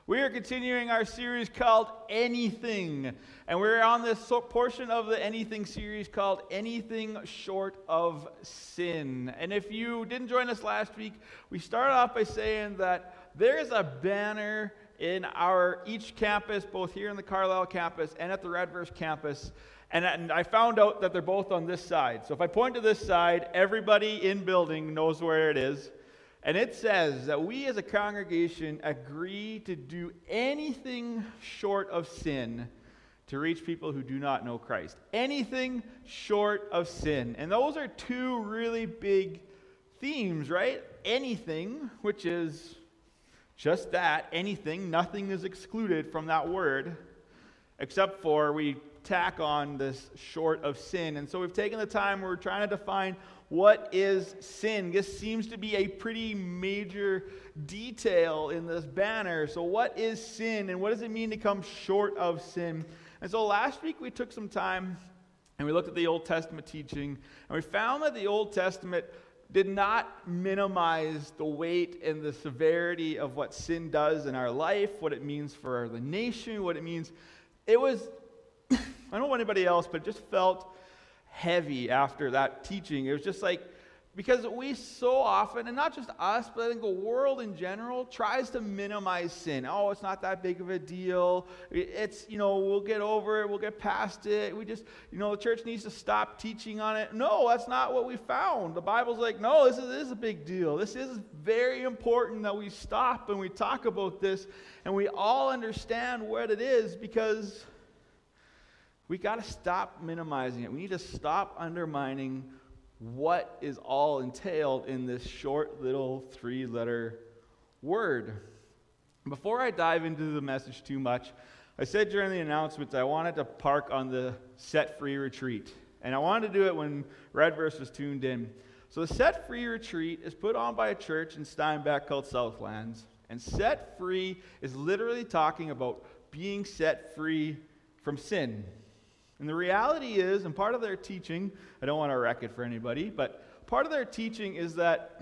We are continuing our series called Anything, and we're on this portion of the Anything series called Anything Short of Sin. And if you didn't join us last week, we started off by saying that there's a banner in our each campus, both here in the Carlisle campus and at the Redverse campus, and I found out that they're both on this side. So if I point to this side, everybody in building knows where it is. And it says that we as a congregation agree to do anything short of sin to reach people who do not know Christ. Anything short of sin. And those are two really big themes, right? Anything, which is just that, anything. Nothing is excluded from that word, except for we tack on this short of sin. And so we've taken the time, we're trying to define what is sin. This seems to be a pretty major detail in this banner. So what is sin, and what does it mean to come short of sin? And so last week we took some time and we looked at the Old Testament teaching, and we found that the Old Testament did not minimize the weight and the severity of what sin does in our life, what it means for the nation, what it means. It was, I don't know anybody else, but it just felt heavy after that teaching. It was just like, because we so often, and not just us, but I think the world in general tries to minimize sin. Oh, it's not that big of a deal. It's, we'll get over it. We'll get past it. We just, the church needs to stop teaching on it. No, that's not what we found. The Bible's like, no, this is a big deal. This is very important that we stop and we talk about this and we all understand what it is, because we got to stop minimizing it. We need to stop undermining what is all entailed in this short little 3-letter word. Before I dive into the message too much, I said during the announcements I wanted to park on the Set Free retreat. And I wanted to do it when Redverse was tuned in. So the Set Free retreat is put on by a church in Steinbach called Southlands. And Set Free is literally talking about being set free from sin. And the reality is, and part of their teaching, I don't want to wreck it for anybody, but part of their teaching is that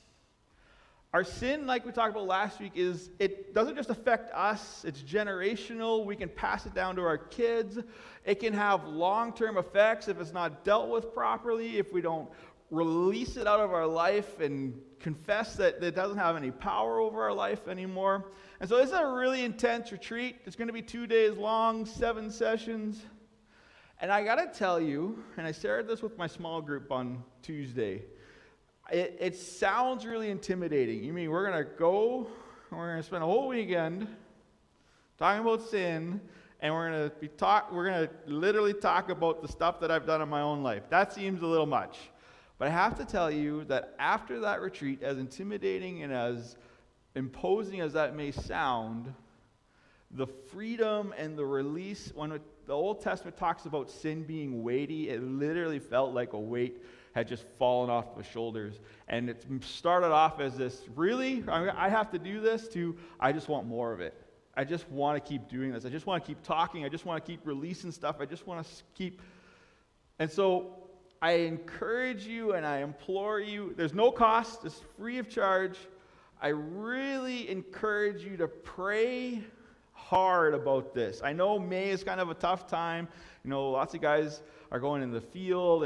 our sin, like we talked about last week, it doesn't just affect us, it's generational. We can pass it down to our kids. It can have long-term effects if it's not dealt with properly, if we don't release it out of our life and confess that it doesn't have any power over our life anymore. And so this is a really intense retreat. It's going to be 2 days long, 7 sessions. And I got to tell you, and I shared this with my small group on Tuesday, it sounds really intimidating. You mean we're going to go, and we're going to spend a whole weekend talking about sin, and we're going to literally talk about the stuff that I've done in my own life. That seems a little much. But I have to tell you that after that retreat, as intimidating and as imposing as that may sound, the freedom and the release, when the Old Testament talks about sin being weighty, it literally felt like a weight had just fallen off the shoulders. And it started off as this, really? I have to do this, to I just want more of it. I just want to keep doing this. I just want to keep talking. I just want to keep releasing stuff. I just want to keep. And so I encourage you and I implore you, there's no cost, it's free of charge. I really encourage you to pray hard about this. I know May is kind of a tough time. Lots of guys are going in the field,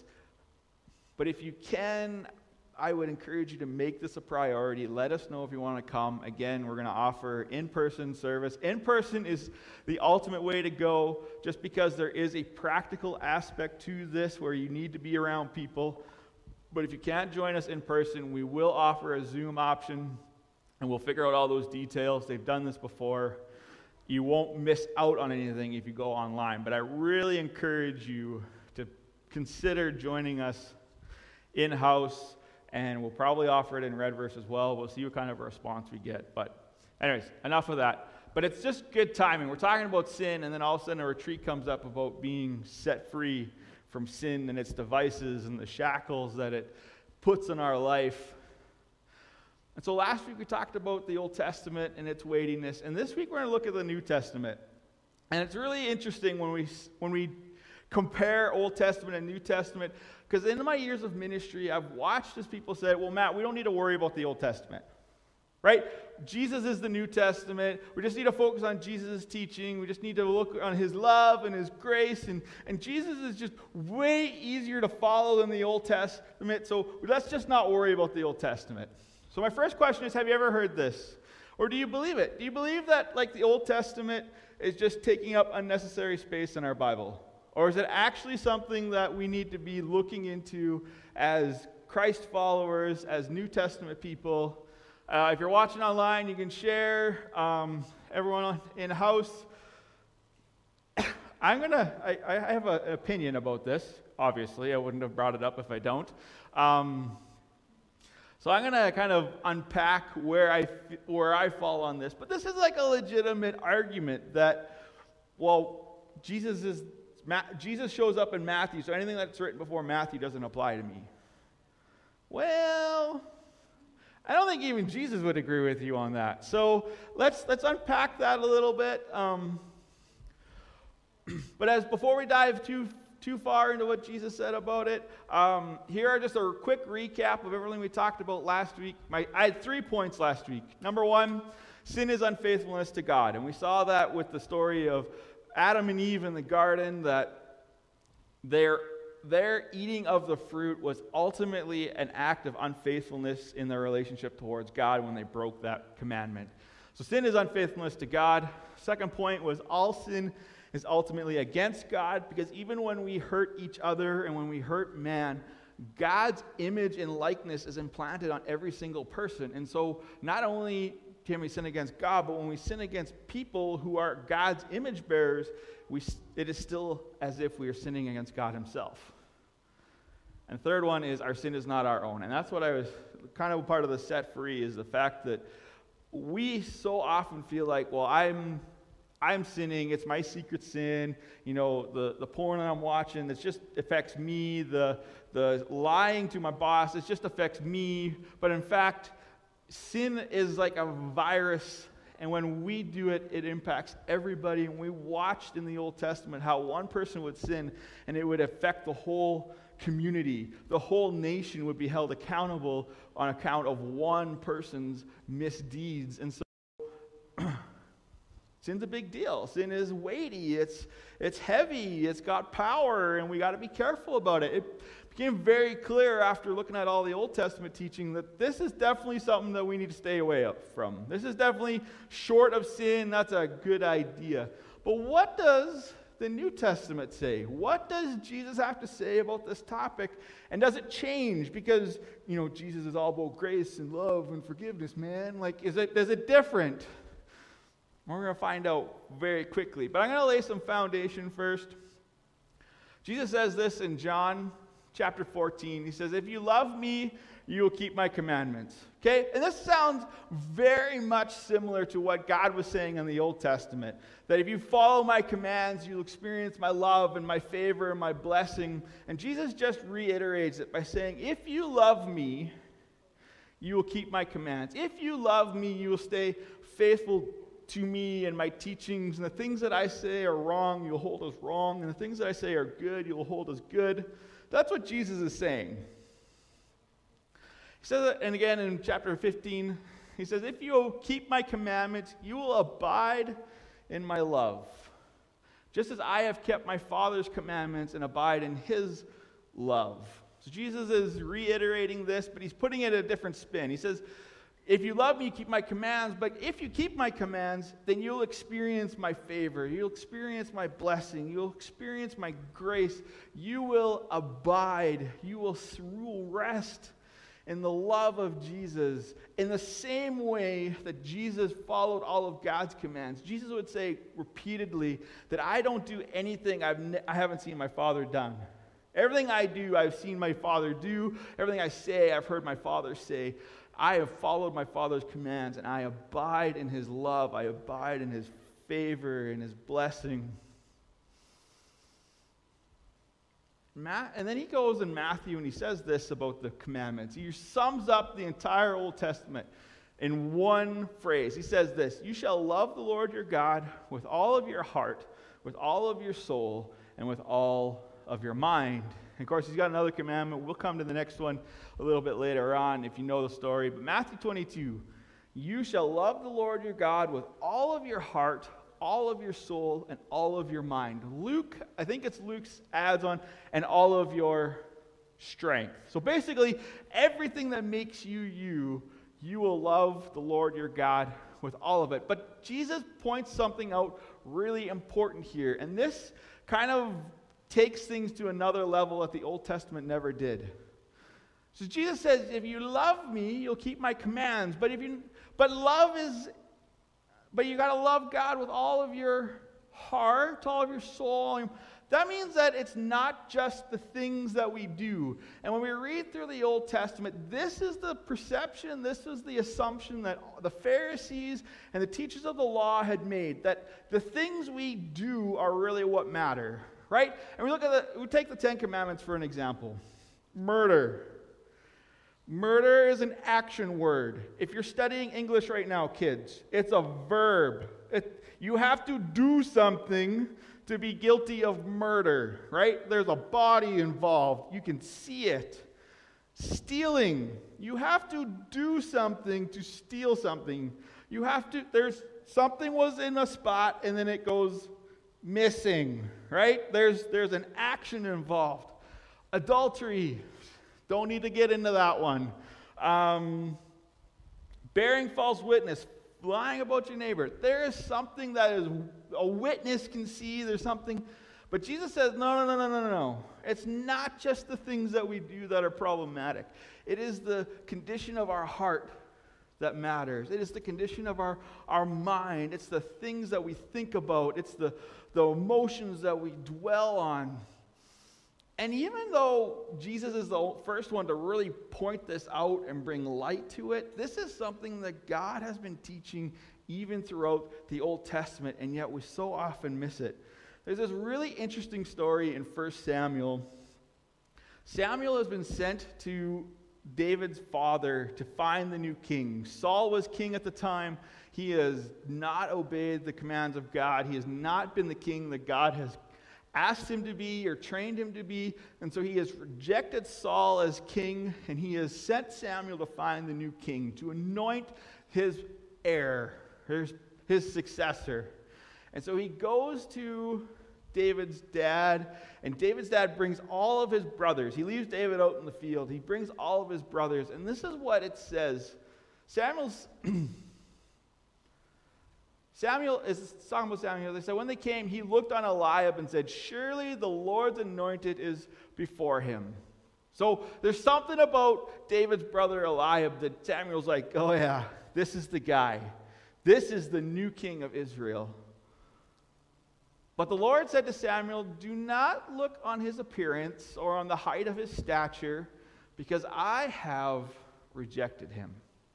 but if you can, I would encourage you to make this a priority. Let us know if you want to come. Again, we're going to offer in-person service. In-person is the ultimate way to go, just because there is a practical aspect to this where you need to be around people. But if you can't join us in person, we will offer a Zoom option, and we'll figure out all those details. They've done this before. You won't miss out on anything if you go online. But I really encourage you to consider joining us in-house, and we'll probably offer it in Redverse as well. We'll see what kind of a response we get. But anyways, enough of that. But it's just good timing. We're talking about sin, and then all of a sudden a retreat comes up about being set free from sin and its devices and the shackles that it puts in our life. And so last week we talked about the Old Testament and its weightiness, and this week we're going to look at the New Testament. And it's really interesting when we compare Old Testament and New Testament, because in my years of ministry, I've watched as people say, well, Matt, we don't need to worry about the Old Testament, right? Jesus is the New Testament. We just need to focus on Jesus' teaching. We just need to look on his love and his grace. And Jesus is just way easier to follow than the Old Testament. So let's just not worry about the Old Testament. So my first question is, have you ever heard this? Or do you believe it? Do you believe that like the Old Testament is just taking up unnecessary space in our Bible? Or is it actually something that we need to be looking into as Christ followers, as New Testament people? If you're watching online, you can share. Everyone in the house, I have an opinion about this. Obviously, I wouldn't have brought it up if I don't. So I'm going to kind of unpack where I fall on this. But this is like a legitimate argument that, well, Jesus shows up in Matthew, so anything that's written before Matthew doesn't apply to me. Well, I don't think even Jesus would agree with you on that. So let's unpack that a little bit. But before we dive too far into what Jesus said about it, here are just a quick recap of everything we talked about last week. I had 3 points last week. Number 1, sin is unfaithfulness to God. And we saw that with the story of Adam and Eve in the garden, that their eating of the fruit was ultimately an act of unfaithfulness in their relationship towards God when they broke that commandment. So sin is unfaithfulness to God. Second point was all sin is ultimately against God, because even when we hurt each other and when we hurt man, God's image and likeness is implanted on every single person. And so not only can we sin against God, but when we sin against people who are God's image bearers, it is still as if we are sinning against God himself. And third one is our sin is not our own. And that's what I was kind of part of the set free, is the fact that we so often feel like, well, I'm sinning, it's my secret sin, the porn I'm watching, it just affects me, the lying to my boss, it just affects me. But in fact, sin is like a virus, and when we do it, it impacts everybody. And we watched in the Old Testament how one person would sin, and it would affect the whole community. The whole nation would be held accountable on account of one person's misdeeds. And so sin's a big deal. Sin is weighty. It's heavy. It's got power, and we got to be careful about it. It became very clear after looking at all the Old Testament teaching that this is definitely something that we need to stay away from. This is definitely short of sin. That's a good idea. But what does the New Testament say? What does Jesus have to say about this topic? And does it change? Because, Jesus is all about grace and love and forgiveness, man. Like, is it different? We're going to find out very quickly. But I'm going to lay some foundation first. Jesus says this in John chapter 14. He says, "If you love me, you will keep my commandments." Okay? And this sounds very much similar to what God was saying in the Old Testament. That if you follow my commands, you'll experience my love and my favor and my blessing. And Jesus just reiterates it by saying, if you love me, you will keep my commands. If you love me, you will stay faithful to me and my teachings, and the things that I say are wrong, you'll hold as wrong, and the things that I say are good, you'll hold as good. That's what Jesus is saying. He says it, and again in chapter 15, he says, if you keep my commandments, you will abide in my love, just as I have kept my Father's commandments and abide in his love. So Jesus is reiterating this, but he's putting it a different spin. He says, if you love me, you keep my commands, but if you keep my commands, then you'll experience my favor. You'll experience my blessing. You'll experience my grace. You will abide. You will rest in the love of Jesus in the same way that Jesus followed all of God's commands. Jesus would say repeatedly that I don't do anything I haven't seen my Father done. Everything I do, I've seen my Father do. Everything I say, I've heard my Father say. I have followed my Father's commands, and I abide in his love. I abide in his favor and his blessing. And then he goes in Matthew and he says this about the commandments. He sums up the entire Old Testament in one phrase. He says this, you shall love the Lord your God with all of your heart, with all of your soul, and with all of your mind. And of course, he's got another commandment. We'll come to the next one a little bit later on if you know the story. But Matthew 22, You shall love the Lord your God with all of your heart, all of your soul, and all of your mind. Luke, I think it's Luke's adds on, and all of your strength. So basically, everything that makes you you, you will love the Lord your God with all of it. But Jesus points something out really important here, and this kind of takes things to another level that the Old Testament never did. So Jesus says, if you love me, you'll keep my commands. But you got to love God with all of your heart, all of your soul. That means that it's not just the things that we do. And when we read through the Old Testament, this is the perception, this is the assumption that the Pharisees and the teachers of the law had made, that the things we do are really what matter, right? And we take the Ten Commandments for an example. Murder. Murder is an action word. If you're studying English right now, kids, it's a verb. You have to do something to be guilty of murder, right? There's a body involved. You can see it. Stealing. You have to do something to steal something. Something was in a spot and then it goes missing, right? There's an action involved. Adultery. Don't need to get into that one. Bearing false witness, lying about your neighbor. There is something that is a witness can see. There's something. But Jesus says, no. It's not just the things that we do that are problematic. It is the condition of our heart that matters. It is the condition of our mind. It's the things that we think about. It's the emotions that we dwell on. And even though Jesus is the first one to really point this out and bring light to it, this is something that God has been teaching even throughout the Old Testament, and yet we so often miss it. There's this really interesting story in 1 Samuel. Samuel has been sent to David's father to find the new king. Saul was king at the time. He has not obeyed the commands of God. He has not been the king that God has asked him to be or trained him to be, and so he has rejected Saul as king, and he has sent Samuel to find the new king, to anoint his heir, his successor. And so he goes to David's dad, and David's dad brings all of his brothers. He leaves David out in the field. He brings all of his brothers, and this is what it says. Samuel is talking about Samuel. They said, when they came, he looked on Eliab and said, surely the Lord's anointed is before him. So there's something about David's brother Eliab that Samuel's like, oh yeah, this is the guy. This is the new king of Israel. But the Lord said to Samuel, do not look on his appearance or on the height of his stature, because I have rejected him.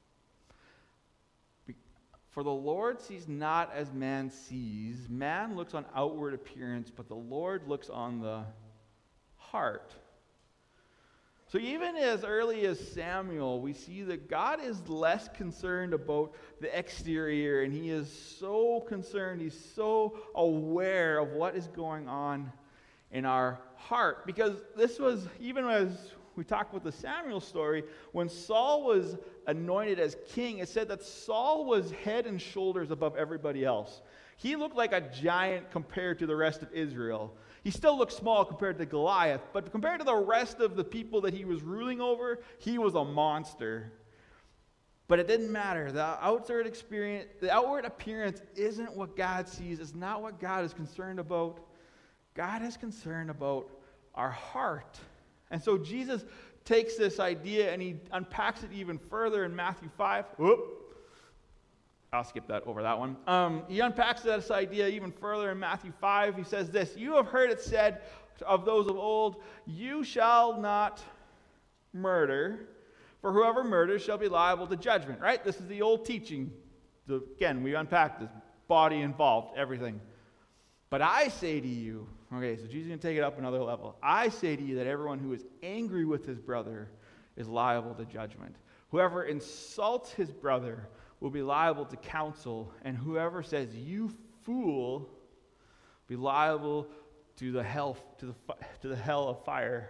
For the Lord sees not as man sees. Man looks on outward appearance, but the Lord looks on the heart. So even as early as Samuel, we see that God is less concerned about the exterior, and he is so concerned, he's so aware of what is going on in our heart. Because this was, even as we talked about the Samuel story, when Saul was anointed as king, it said that Saul was head and shoulders above everybody else. He looked like a giant compared to the rest of Israel. He still looked small compared to Goliath, but compared to the rest of the people that he was ruling over, he was a monster. But it didn't matter. The outward appearance isn't what God sees. It's not what God is concerned about. God is concerned about our heart. And so Jesus takes this idea and he unpacks it even further in Matthew 5. I'll skip over that one. He unpacks this idea even further in Matthew 5. He says this, you have heard it said of those of old, you shall not murder, for whoever murders shall be liable to judgment, right? This is the old teaching. Again, we unpacked this, body involved, everything. But I say to you, okay, so Jesus is going to take it up another level. I say to you that everyone who is angry with his brother is liable to judgment. Whoever insults his brother will be liable to counsel, and whoever says, you fool, be liable to the hell of fire.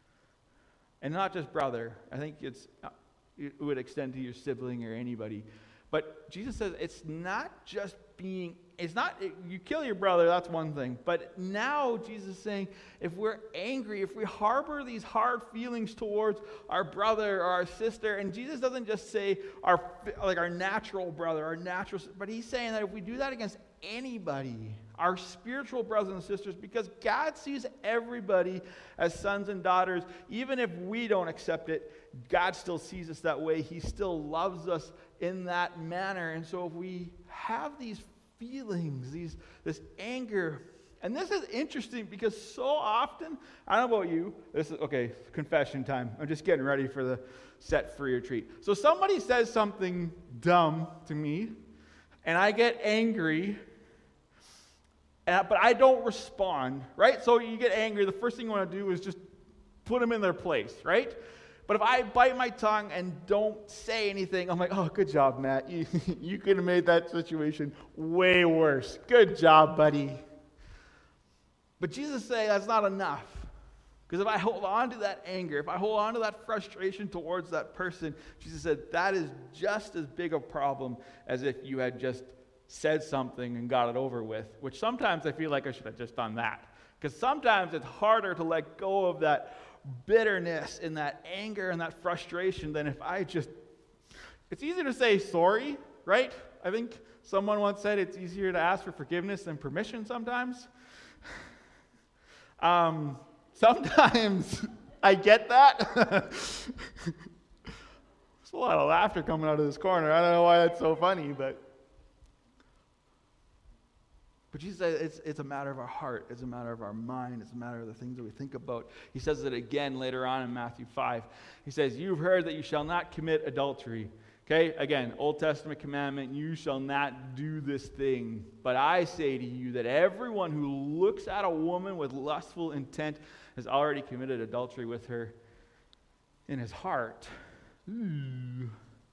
And not just brother. I think it would extend to your sibling or anybody. But Jesus says it's not just you kill your brother, that's one thing. But now Jesus is saying, if we're angry, if we harbor these hard feelings towards our brother or our sister, and Jesus doesn't just say our natural brother, but he's saying that if we do that against anybody, our spiritual brothers and sisters, because God sees everybody as sons and daughters, even if we don't accept it, God still sees us that way. He still loves us in that manner. And so if we have these feelings, this anger, and this is interesting because so often, I don't know about you, this is, okay, confession time. I'm just getting ready for the set free retreat. So somebody says something dumb to me, and I get angry, but I don't respond, right? So you get angry, the first thing you want to do is just put them in their place, right? But if I bite my tongue and don't say anything, I'm like, oh, good job, Matt. You could have made that situation way worse. Good job, buddy. But Jesus says that's not enough. Because if I hold on to that anger, if I hold on to that frustration towards that person, Jesus said that is just as big a problem as if you had just said something and got it over with, which sometimes I feel like I should have just done that. Because sometimes it's harder to let go of that bitterness and that anger and that frustration than if I just, it's easier to say sorry, right? I think someone once said it's easier to ask for forgiveness than permission sometimes. Sometimes I get that. There's a lot of laughter coming out of this corner. I don't know why that's so funny, but Jesus says it's a matter of our heart. It's a matter of our mind. It's a matter of the things that we think about. He says it again later on in Matthew 5. He says, you've heard that you shall not commit adultery. Okay, again, Old Testament commandment, you shall not do this thing. But I say to you that everyone who looks at a woman with lustful intent has already committed adultery with her in his heart. Ooh.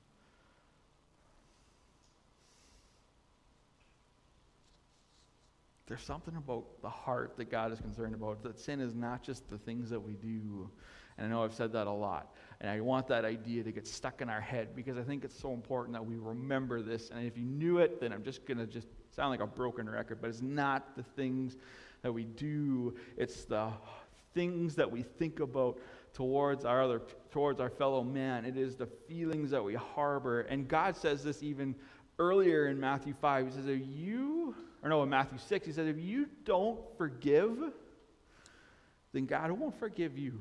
There's something about the heart that God is concerned about, that sin is not just the things that we do. And I know I've said that a lot. And I want that idea to get stuck in our head because I think it's so important that we remember this. And if you knew it, then I'm just going to sound like a broken record. But it's not the things that we do. It's the things that we think about towards our fellow man. It is the feelings that we harbor. And God says this even earlier in Matthew 5. He says, in Matthew 6, he says, if you don't forgive, then God won't forgive you.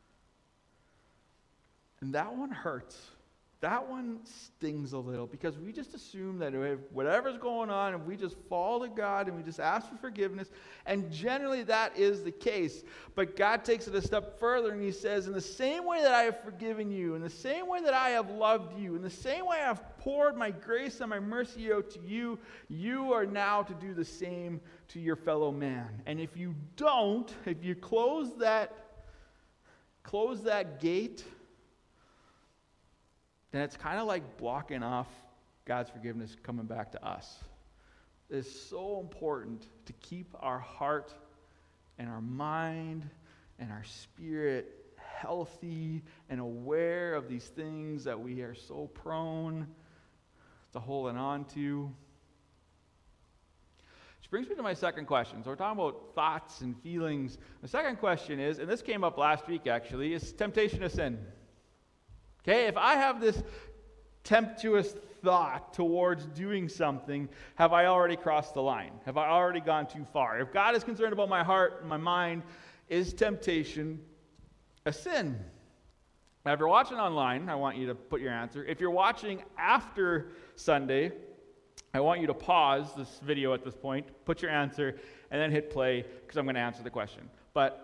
And that one hurts. That one stings a little because we just assume that if whatever's going on, if we just fall to God and we just ask for forgiveness, and generally that is the case. But God takes it a step further and he says, in the same way that I have forgiven you, in the same way that I have loved you, in the same way I have poured my grace and my mercy out to you, you are now to do the same to your fellow man. And if you don't, if you close that gate, then it's kind of like blocking off God's forgiveness coming back to us. It's so important to keep our heart and our mind and our spirit healthy and aware of these things that we are so prone to holding on to. Which brings me to my second question. So we're talking about thoughts and feelings. The second question is, and this came up last week actually, is temptation to sin. Okay, if I have this tempestuous thought towards doing something, have I already crossed the line? Have I already gone too far? If God is concerned about my heart and my mind, is temptation a sin? Now, if you're watching online, I want you to put your answer. If you're watching after Sunday, I want you to pause this video at this point, put your answer, and then hit play, because I'm going to answer the question. But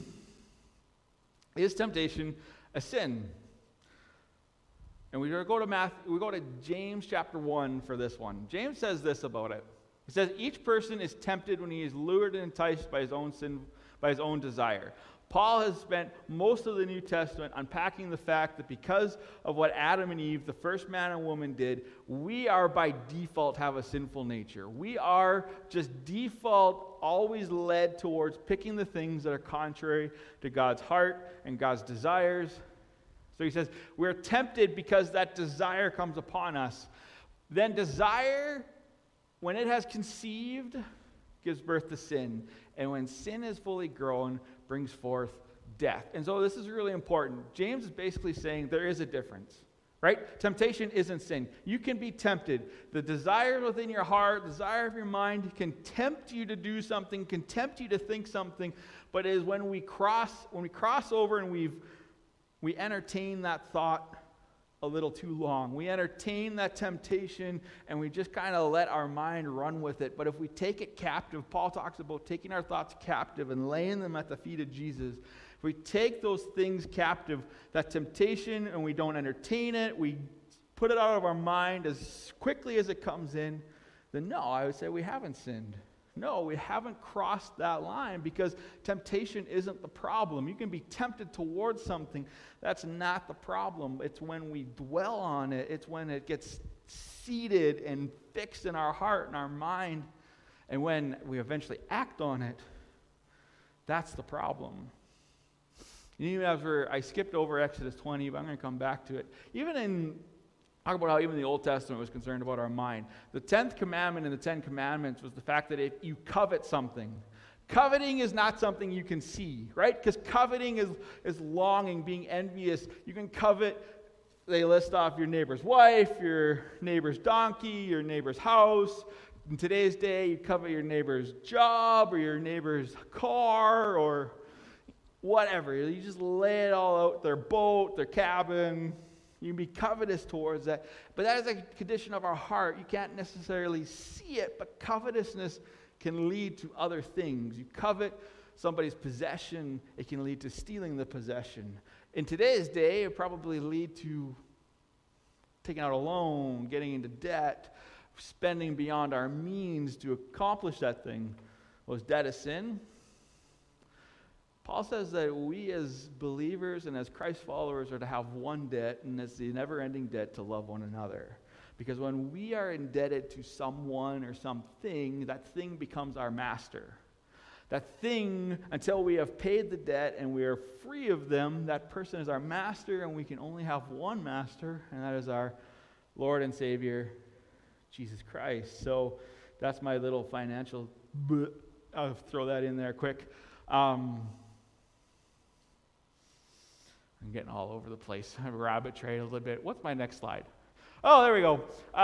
is temptation a sin? And we go to James chapter 1 for this one. James says this about it. He says, each person is tempted when he is lured and enticed by his own sin, by his own desire. Paul has spent most of the New Testament unpacking the fact that because of what Adam and Eve, the first man and woman, did, we are by default have a sinful nature. We are just default always led towards picking the things that are contrary to God's heart and God's desires. So he says, we're tempted because that desire comes upon us. Then desire, when it has conceived, gives birth to sin. And when sin is fully grown, brings forth death. And so this is really important. James is basically saying there is a difference, right? Temptation isn't sin. You can be tempted. The desire within your heart, desire of your mind can tempt you to do something, can tempt you to think something, but it is when we cross over and we entertain that thought a little too long. We entertain that temptation and we just kind of let our mind run with it. But if we take it captive, Paul talks about taking our thoughts captive and laying them at the feet of Jesus. If we take those things captive, that temptation, and we don't entertain it, we put it out of our mind as quickly as it comes in, then no, I would say we haven't sinned. No, we haven't crossed that line, because temptation isn't the problem. You can be tempted towards something. That's not the problem. It's when we dwell on it. It's when it gets seated and fixed in our heart and our mind. And when we eventually act on it, that's the problem. And even after I skipped over Exodus 20, but I'm going to come back to it. Talk about how even the Old Testament was concerned about our mind. The 10th commandment in the 10 Commandments was the fact that if you covet something, coveting is not something you can see, right? Because coveting is longing, being envious. You can covet, they list off your neighbor's wife, your neighbor's donkey, your neighbor's house. In today's day, you covet your neighbor's job or your neighbor's car or whatever. You just lay it all out, their boat, their cabin. You can be covetous towards that. But that is a condition of our heart. You can't necessarily see it, but covetousness can lead to other things. You covet somebody's possession, it can lead to stealing the possession. In today's day, it would probably lead to taking out a loan, getting into debt, spending beyond our means to accomplish that thing. Was debt a sin? Paul says that we as believers and as Christ followers are to have one debt, and it's the never-ending debt to love one another. Because when we are indebted to someone or something, that thing becomes our master. That thing, until we have paid the debt and we are free of them, that person is our master, and we can only have one master, and that is our Lord and Savior, Jesus Christ. So that's my little financial, I'll throw that in there quick. I'm getting all over the place. I rabbit trail a little bit. What's my next slide? Oh, there we go.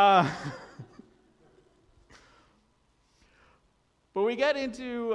But we get into,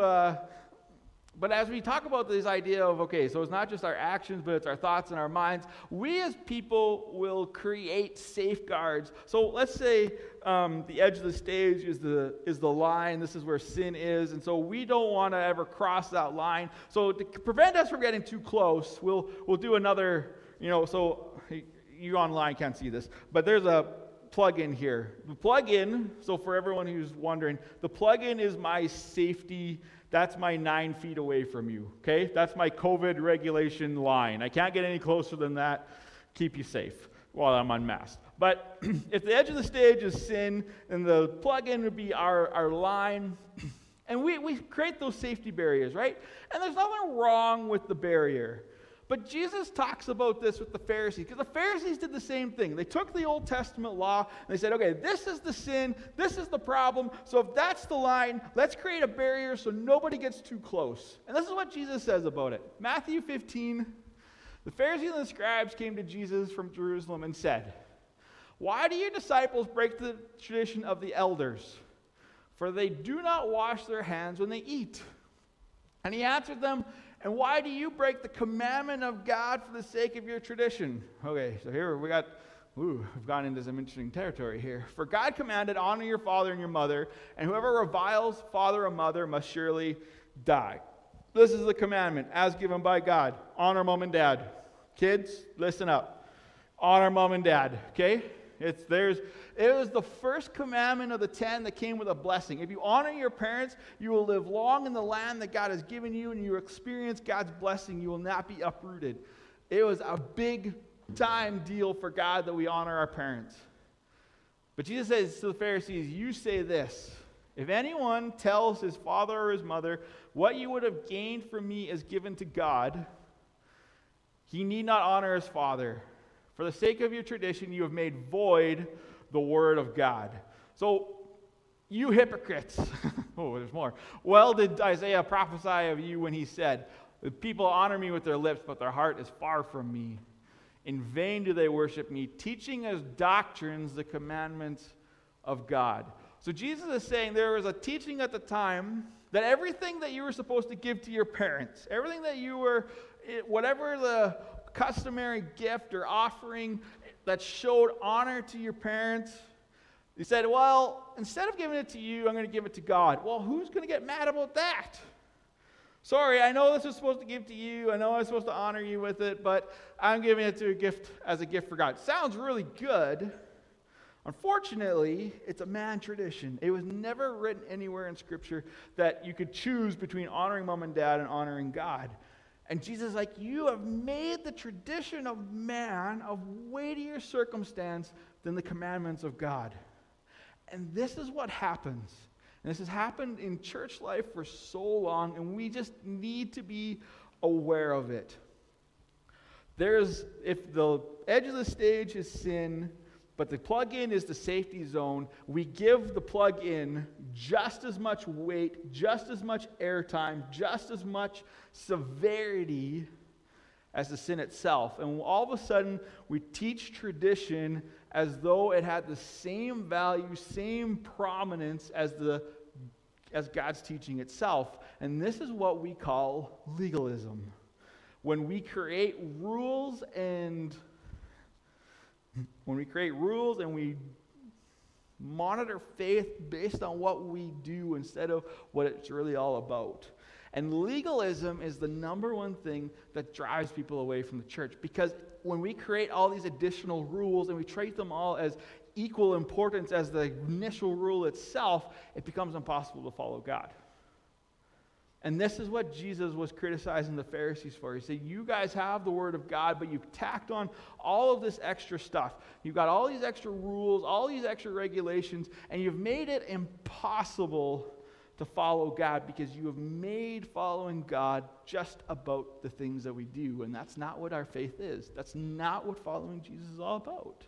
but as we talk about this idea of, okay, so it's not just our actions, but it's our thoughts and our minds, we as people will create safeguards. So let's say the edge of the stage is the line. This is where sin is, and so we don't want to ever cross that line. So to prevent us from getting too close, we'll do another, so you online can't see this, but there's a plug-in here. The plug-in, so for everyone who's wondering, the plug-in is my safety. That's my 9 feet away from you, okay? That's my COVID regulation line. I can't get any closer than that. Keep you safe while I'm unmasked. But if the edge of the stage is sin, then the plug-in would be our line. And we create those safety barriers, right? And there's nothing wrong with the barrier. But Jesus talks about this with the Pharisees, because the Pharisees did the same thing. They took the Old Testament law, and they said, okay, this is the sin, this is the problem, so if that's the line, let's create a barrier so nobody gets too close. And this is what Jesus says about it. Matthew 15, the Pharisees and the scribes came to Jesus from Jerusalem and said, "Why do your disciples break the tradition of the elders? For they do not wash their hands when they eat." And he answered them, "And why do you break the commandment of God for the sake of your tradition?" Okay, so here we've gone into some interesting territory here. "For God commanded, honor your father and your mother, and whoever reviles father or mother must surely die. This is the commandment as given by God. Honor mom and dad." Kids, listen up. Honor mom and dad, okay? It was the first commandment of the 10 that came with a blessing. If you honor your parents, you will live long in the land that God has given you, and you experience God's blessing. You will not be uprooted. It was a big time deal for God that we honor our parents. But Jesus says to the Pharisees, "You say this, if anyone tells his father or his mother, 'What you would have gained from me is given to God,' he need not honor his father. For the sake of your tradition, you have made void the Word of God. So, you hypocrites, oh, there's more. Well did Isaiah prophesy of you when he said, the people honor me with their lips, but their heart is far from me. In vain do they worship me, teaching as doctrines the commandments of God. So Jesus is saying there was a teaching at the time that everything that you were supposed to give to your parents, everything that you were, whatever the customary gift or offering that showed honor to your parents, he said, well, instead of giving it to you, I'm going to give it to God. Well, who's going to get mad about that? Sorry, I know this was supposed to give to you. I know I was supposed to honor you with it, but I'm giving it to as a gift for God. Sounds really good. Unfortunately, it's a man tradition. It was never written anywhere in Scripture that you could choose between honoring mom and dad and honoring God. And Jesus is like, you have made the tradition of man of weightier circumstance than the commandments of God. And this is what happens. And this has happened in church life for so long, and we just need to be aware of it. If the edge of the stage is sin, but the plug-in is the safety zone, we give the plug-in just as much weight, just as much airtime, just as much severity as the sin itself. And all of a sudden, we teach tradition as though it had the same value, same prominence as God's teaching itself. And this is what we call legalism. When we create rules and we monitor faith based on what we do instead of what it's really all about. And legalism is the number one thing that drives people away from the church, because when we create all these additional rules and we treat them all as equal importance as the initial rule itself, it becomes impossible to follow God. And this is what Jesus was criticizing the Pharisees for. He said, you guys have the Word of God, but you've tacked on all of this extra stuff. You've got all these extra rules, all these extra regulations, and you've made it impossible to follow God, because you have made following God just about the things that we do. And that's not what our faith is. That's not what following Jesus is all about.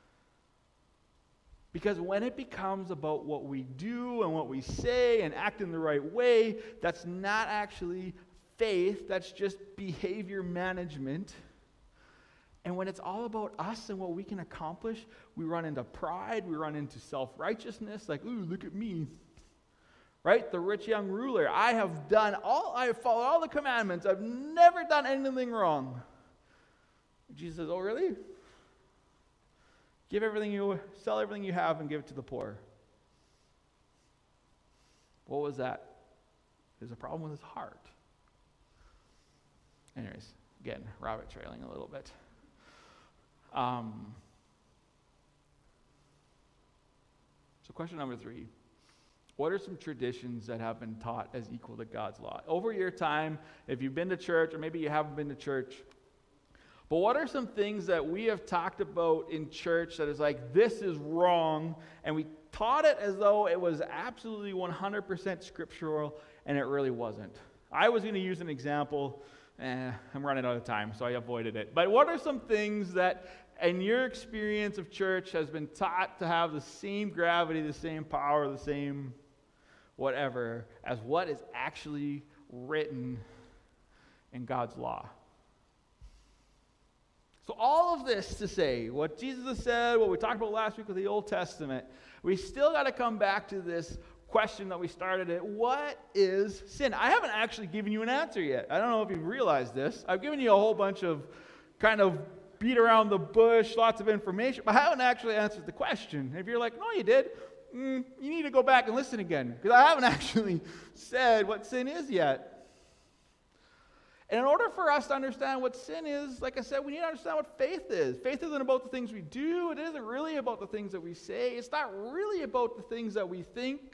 Because when it becomes about what we do and what we say and act in the right way, that's not actually faith, that's just behavior management. And when it's all about us and what we can accomplish, we run into pride, we run into self-righteousness, like, ooh, look at me. Right? The rich young ruler, I have followed all the commandments, I've never done anything wrong. Jesus says, oh, really? Sell everything you have and give it to the poor. What was that? There's a problem with his heart. Anyways, again, rabbit trailing a little bit. So question number 3. What are some traditions that have been taught as equal to God's law? Over your time, if you've been to church, or maybe you haven't been to church, but what are some things that we have talked about in church that is like, this is wrong, and we taught it as though it was absolutely 100% scriptural, and it really wasn't? I was going to use an example. I'm running out of time, so I avoided it. But what are some things that, in your experience of church, has been taught to have the same gravity, the same power, the same whatever, as what is actually written in God's law? So all of this to say, what Jesus has said, what we talked about last week with the Old Testament, we still got to come back to this question that we started at. What is sin? I haven't actually given you an answer yet. I don't know if you've realized this. I've given you a whole bunch of kind of beat around the bush, lots of information, but I haven't actually answered the question. If you're like, no, you did, you need to go back and listen again, because I haven't actually said what sin is yet. And in order for us to understand what sin is, like I said, we need to understand what faith is. Faith isn't about the things we do. It isn't really about the things that we say. It's not really about the things that we think.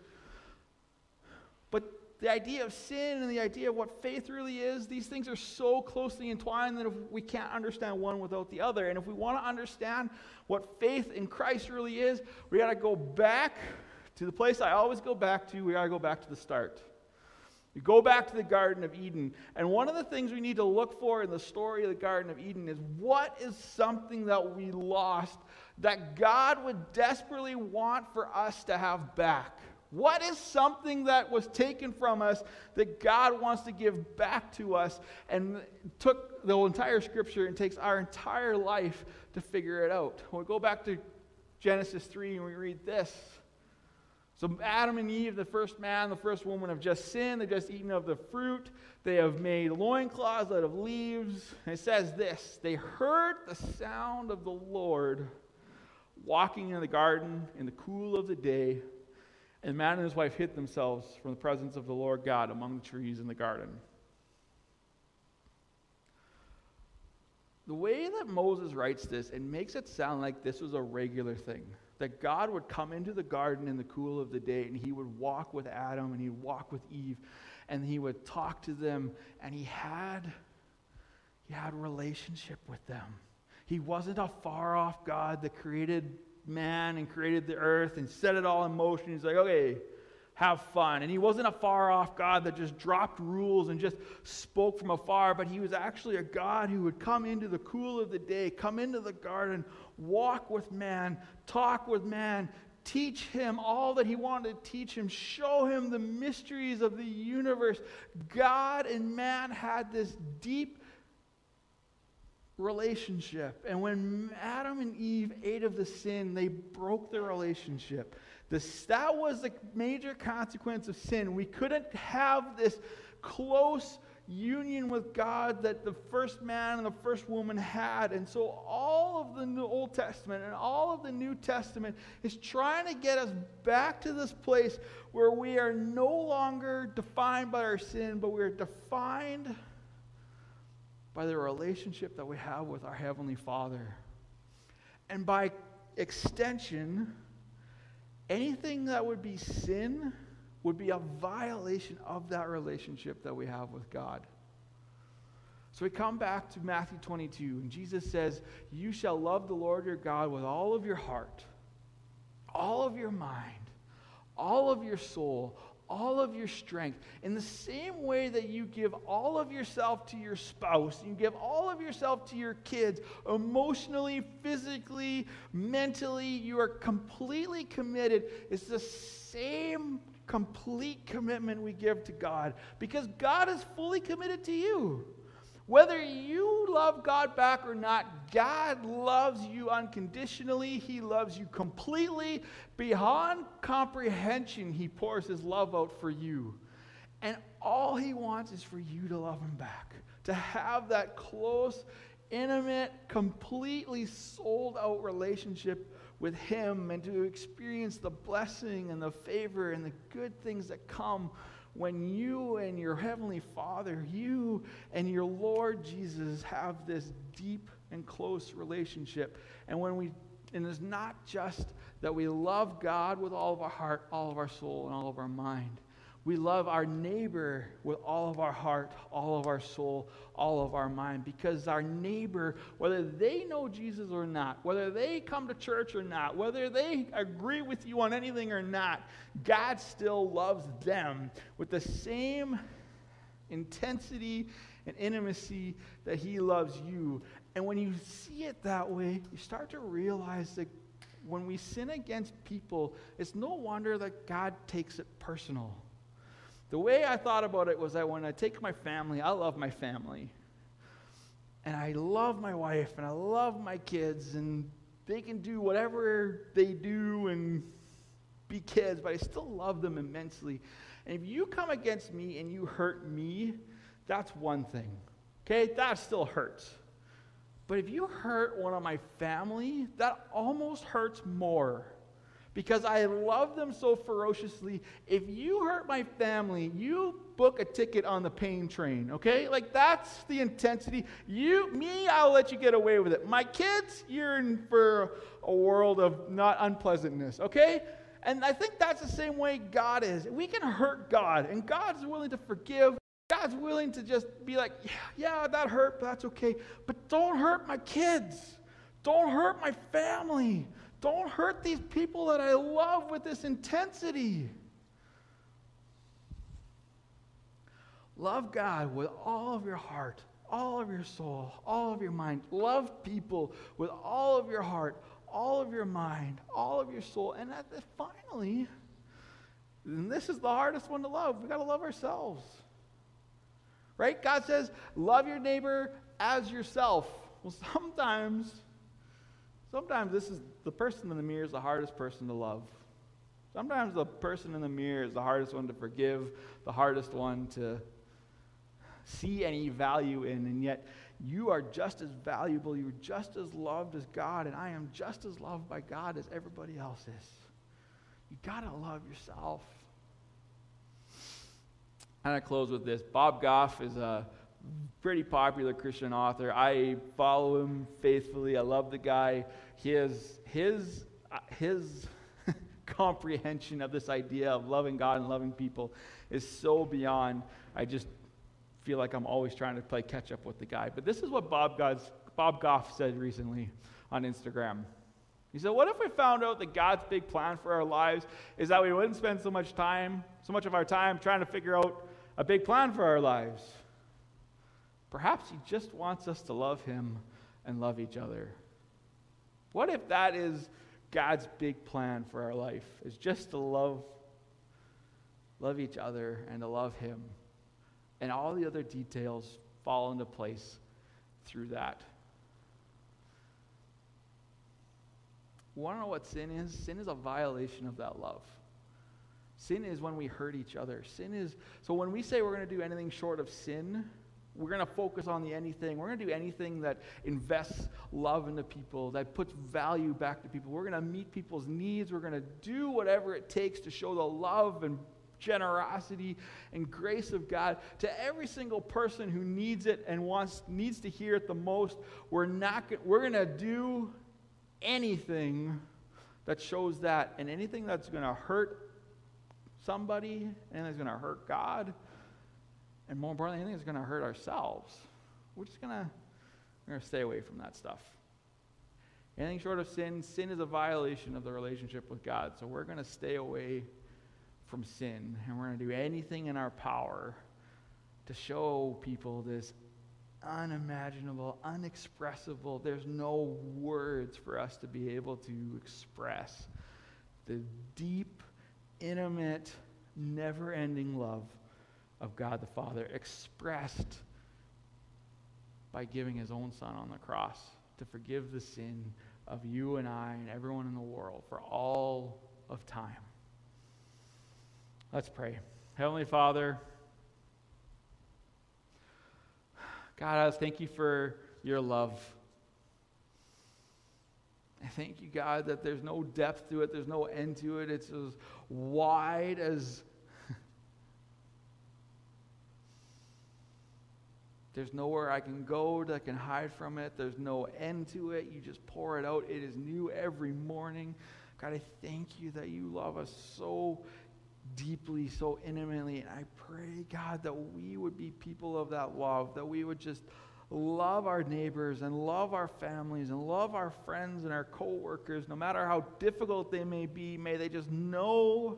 But the idea of sin and the idea of what faith really is, these things are so closely entwined that if we can't understand one without the other. And if we want to understand what faith in Christ really is, we got to go back to the place I always go back to. We got to go back to the start. We go back to the Garden of Eden, and one of the things we need to look for in the story of the Garden of Eden is what is something that we lost that God would desperately want for us to have back? What is something that was taken from us that God wants to give back to us, and took the entire scripture and takes our entire life to figure it out? We'll go back to Genesis 3 and we read this. So Adam and Eve, the first man, the first woman, have just sinned. They've just eaten of the fruit. They have made loincloths out of leaves. And it says this: they heard the sound of the Lord walking in the garden in the cool of the day. And the man and his wife hid themselves from the presence of the Lord God among the trees in the garden. The way that Moses writes this, it makes it sound like this was a regular thing. That God would come into the garden in the cool of the day, and he would walk with Adam, and he'd walk with Eve, and he would talk to them, and he had a relationship with them. He wasn't a far-off God that created man and created the earth and set it all in motion. He's like, okay, have fun. And he wasn't a far-off God that just dropped rules and just spoke from afar, but he was actually a God who would come into the cool of the day, come into the garden, walk with man, talk with man, teach him all that he wanted to teach him, show him the mysteries of the universe. God and man had this deep relationship. And when Adam and Eve ate of the sin, they broke their relationship. That was the major consequence of sin. We couldn't have this close union with God that the first man and the first woman had. And so all of the Old Testament and all of the New Testament is trying to get us back to this place where we are no longer defined by our sin, but we are defined by the relationship that we have with our Heavenly Father. And by extension, anything that would be sin would be a violation of that relationship that we have with God. So we come back to Matthew 22, and Jesus says, you shall love the Lord your God with all of your heart, all of your mind, all of your soul, all of your strength. In the same way that you give all of yourself to your spouse, you give all of yourself to your kids, emotionally, physically, mentally, you are completely committed. It's the same complete commitment we give to God, because God is fully committed to you. Whether you love God back or not, God loves you unconditionally. He loves you completely. Beyond comprehension, he pours his love out for you. And all he wants is for you to love him back. To have that close, intimate, completely sold out relationship with him, and to experience the blessing and the favor and the good things that come when you and your Heavenly Father, you and your Lord Jesus have this deep and close relationship. And it's not just that we love God with all of our heart, all of our soul, and all of our mind. We love our neighbor with all of our heart, all of our soul, all of our mind. Because our neighbor, whether they know Jesus or not, whether they come to church or not, whether they agree with you on anything or not, God still loves them with the same intensity and intimacy that he loves you. And when you see it that way, you start to realize that when we sin against people, it's no wonder that God takes it personal. The way I thought about it was that when I take my family, I love my family. And I love my wife, and I love my kids, and they can do whatever they do and be kids, but I still love them immensely. And if you come against me and you hurt me, that's one thing. Okay? That still hurts. But if you hurt one of my family, that almost hurts more. Because I love them so ferociously. If you hurt my family, you book a ticket on the pain train, okay? Like, that's the intensity. I'll let you get away with it. My kids, you're in for a world of not unpleasantness, okay? And I think that's the same way God is. We can hurt God, and God's willing to forgive. God's willing to just be like, yeah, that hurt, but that's okay. But don't hurt my kids. Don't hurt my family. Don't hurt these people that I love with this intensity. Love God with all of your heart, all of your soul, all of your mind. Love people with all of your heart, all of your mind, all of your soul. And finally, and this is the hardest one to love. We've got to love ourselves. Right? God says, love your neighbor as yourself. Well, sometimes this is the person in the mirror is the hardest person to love. Sometimes the person in the mirror is the hardest one to forgive, the hardest one to see any value in, and yet you are just as valuable, you're just as loved as God, and I am just as loved by God as everybody else is. You gotta love yourself. I'm gonna close with this. Bob Goff is a pretty popular Christian author. I follow him faithfully. I love the guy. His comprehension of this idea of loving God and loving people is so beyond. I just feel like I'm always trying to play catch up with the guy. But this is what Bob Goff said recently on Instagram. He said, what if we found out that God's big plan for our lives is that we wouldn't spend so much of our time trying to figure out a big plan for our lives? Perhaps he just wants us to love him and love each other. What if that is God's big plan for our life, is just to love each other and to love him, and all the other details fall into place through that? Want to know what sin is? Sin is a violation of that love. Sin is when we hurt each other. So when we say we're going to do anything short of sin, we're going to focus on the anything. We're going to do anything that invests love into people, that puts value back to people. We're going to meet people's needs. We're going to do whatever it takes to show the love and generosity and grace of God to every single person who needs it and needs to hear it the most. We're going to do anything that shows that, and anything that's going to hurt somebody, and that's going to hurt God, and more importantly, anything that's going to hurt ourselves. We're going to stay away from that stuff. Anything short of sin is a violation of the relationship with God. So we're going to stay away from sin, and we're going to do anything in our power to show people this unimaginable, unexpressible, there's no words for us to be able to express the deep, intimate, never-ending love of God the Father, expressed by giving his own Son on the cross to forgive the sin of you and I and everyone in the world for all of time. Let's pray. Heavenly Father, God, I thank you for your love. I thank you, God, that there's no depth to it, there's no end to it. It's as wide as there's nowhere I can go that can hide from it. There's no end to it. You just pour it out. It is new every morning. God, I thank you that you love us so deeply, so intimately. And I pray, God, that we would be people of that love, that we would just love our neighbors and love our families and love our friends and our co-workers, no matter how difficult they may be. May they just know,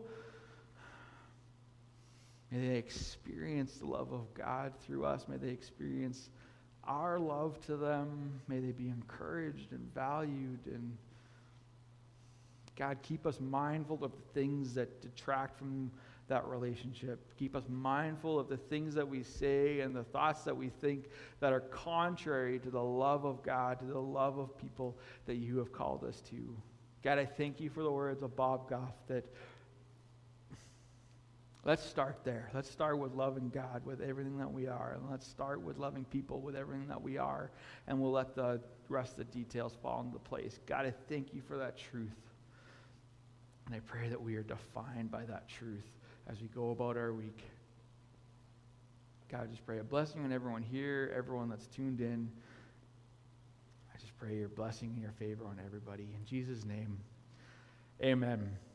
may they experience the love of God through us. May they experience our love to them. May they be encouraged and valued. And God, keep us mindful of the things that detract from that relationship. Keep us mindful of the things that we say and the thoughts that we think that are contrary to the love of God, to the love of people that you have called us to. God, I thank you for the words of Bob Goff that let's start there. Let's start with loving God with everything that we are. And let's start with loving people with everything that we are. And we'll let the rest of the details fall into place. God, I thank you for that truth. And I pray that we are defined by that truth as we go about our week. God, I just pray a blessing on everyone here, everyone that's tuned in. I just pray your blessing and your favor on everybody. In Jesus' name, amen.